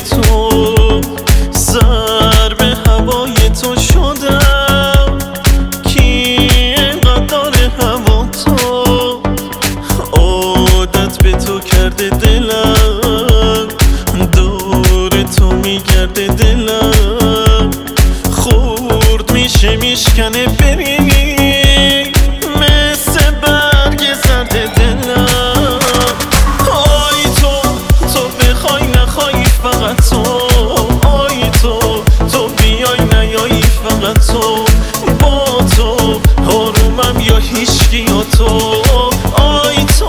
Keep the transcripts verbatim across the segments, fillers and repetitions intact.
تو، سر به هوای تو شدم. کی اینقدر داره هوا تو، عادت به تو کرده دلم، دور تو میگرده دلم. خورد میشه میشکنه بری مثل برگ زرد دلم. آی تو، تو بخوای نخوای فقط تو، آی تو، تو بیای نیایی فقط تو. با تو آرومم یا هیچکی یا تو. آی تو،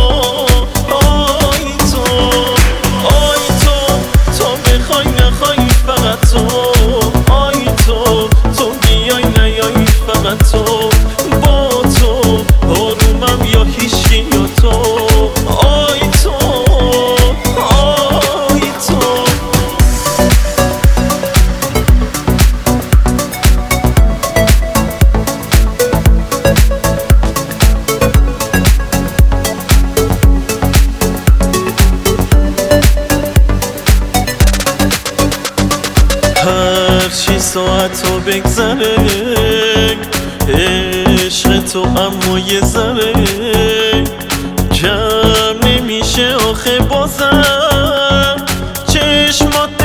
آی تو، آی تو، تو بخوای نخوای فقط تو. آی تو، تو بیای نیایی فقط تو. با تو آرومم یا هیچکی یا تو. آی تو، آی تو. هرچی ساعتو بگذره عشق تو اما یه ذره کم نمیشه آخه بازم چشمات